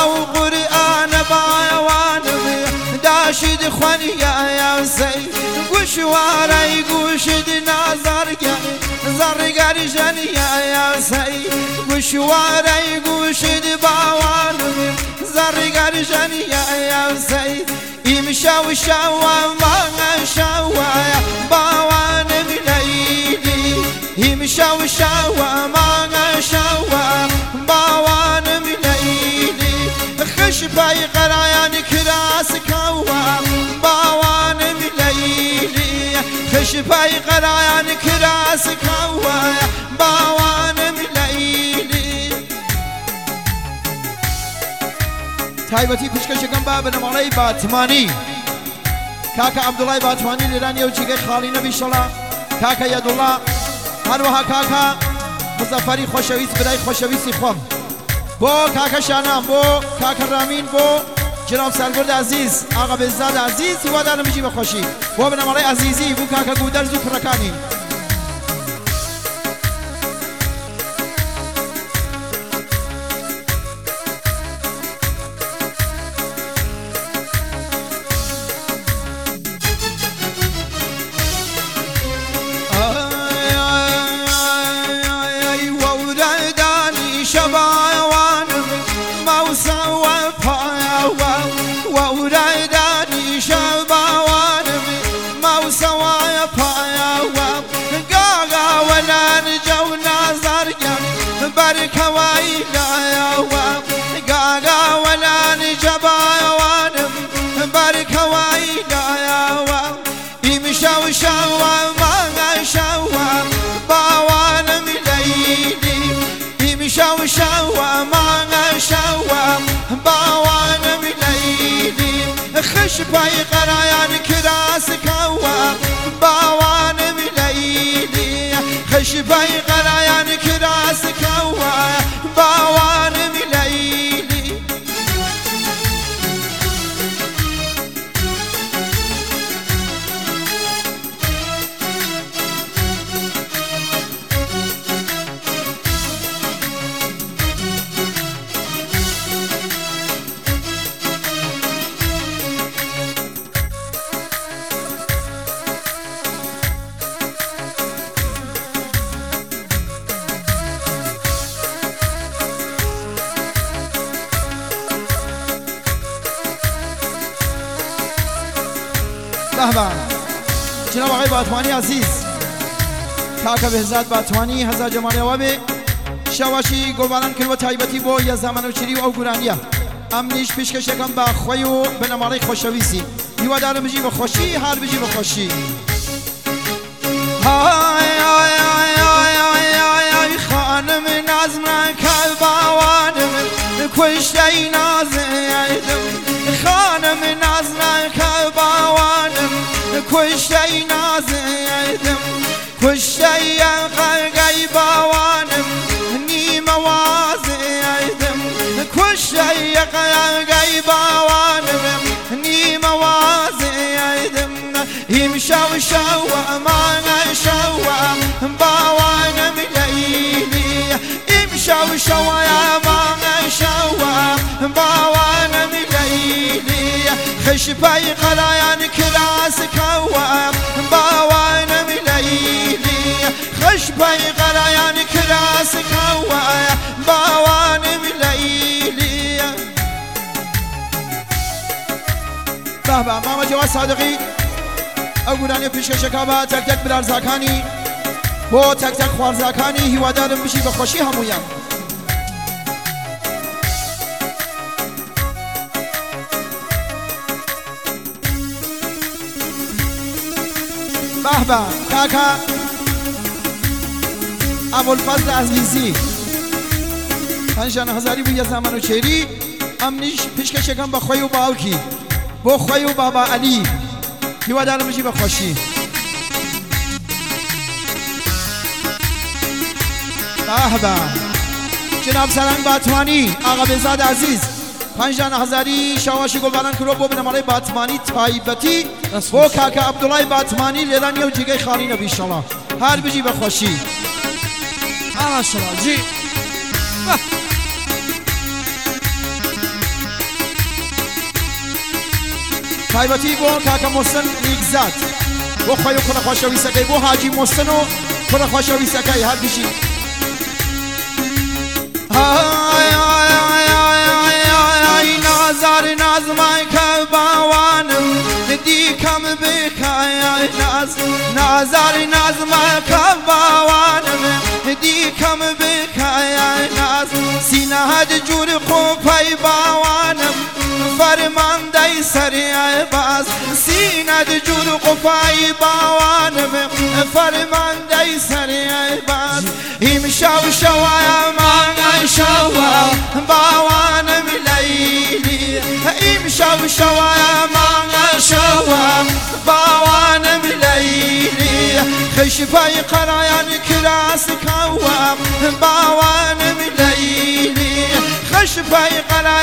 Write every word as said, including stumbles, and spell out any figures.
و قرآن باوان داشد خوان یا سی گوشواره گوشد نازرگر زرگر جن یا سی گوشواره گوشد باوان زرگر جن یا سی ایم شو شو ما شو باوان ملیلی ایم شو شو ما شو باوان ملیلی خش پای قرایان کراس کوا باوان ملیلی خش پای قرایان کراس کوا باوان ملیلی تایبەتی پیشکەشەکەم با بنەماڵەی باتمانی کاکە عەبدوڵای باتمانی لێرانی و جیگەی خاڵی نەبی شەڵا کاکە یەدوڵا هەروەها کاکە مزەفەری خۆشەویست برای خۆشەویستی خۆم بۆ کاکە شانام بۆ کاکە ڕامین بۆ جناب سەرگورد عزیز ئاغا بێزاد عزیز هیوادارم بژی بەخۆشی بۆ بنەماڵەی عزیزی بوو کاکە گودەرز و کوڕەکانی خش پای قرایان کراس کوا باوان ملیلی خش پای قرایان کراس کوا باوان ملیلی جناب آقای باتمانی عزیز کاکە بهزاد باتمانی هزار جمالی وابه شواشی گلبانان کرد و تایبەتی بۆ یە زەمانە و چری و ئەو گورانیە ئەمنیش پیشکەشەکەم بە خۆی و بنەماڵەی خۆشەویستی هیوادارم بژی بەخۆشی هەر بژی بەخۆشی های های های های های های های خانم نازم کە باوانم کوشتەی نازم خانم نازم کە باوانم کشتەی نازم کشتەی قەرگەی باوانم نیمە وازم کشتەی قەرگەی باوانم نیمە وازم هیم شەو شەوە مانە شەوە باوانم لەیلی هیم شەو شەوە مانە شەوە باوانم لەیلی خش پای قەرایان کراس کوا باوانم لەیلی خش پای قەرایان کراس کوا باوانم لەیلی بابا ماما جواد صادقی ئەو گورانی پیشکەشەکە بە تەک تەک برارزاکانی بۆ تەک تەک خوارزاکانی هیوادارم بژی بەخۆشی هەموویان بابا کاکا ابوالفضل عزیزی پنجان هزاری بو یە زەمان و چێری ئەمنیش پیشکەشەکەم بە خۆی و باوکی بۆ خۆی و بابا عەلی هیوادارم بژی بەخۆشی بابا جناب سەرنگ باتمانی ئاغا بێزاد عزیز پنجان هزاری شەواشی گۆڵبانان کردۆ بۆ بنەماڵەی باتمانی تایبەتی بۆ کاکە عەبدوڵای باتمانی لێرانیە و جێگەی خاڵی نەبی ئینشەڵڵا هەر بژی بەخۆشی ماشەڵڵا جی تایبەتی بۆ کاکە محسن نیگزات بۆ خۆی و کوڕە خۆشەویستەکەی بۆ حاجی محسن و کوڕە خۆشەویستەکەی هەر بشی نازار نازمای کە باوانم دیکەم بکای ناز نازار نازمای کە باوانم دیکەم بکای ناز سینە هەد جوور قۆپەی باوانم فەرماندەی سەریای باز سینە جوور قۆپەی باوانم فەرماندەی سەریای باز ئیمشەو شەوایە مانگای شەوە باوانم لەیلی ئیمشەو شەوایە مانگای شەوە باوانم لەیلی خشفەی قەرایان کراسکەوە باوانم لەیلی خشفەی قەرایان